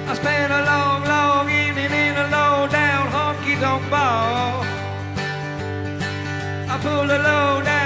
I spent a long, long evening in a low-down honky-tonk bar. I pulled a low-down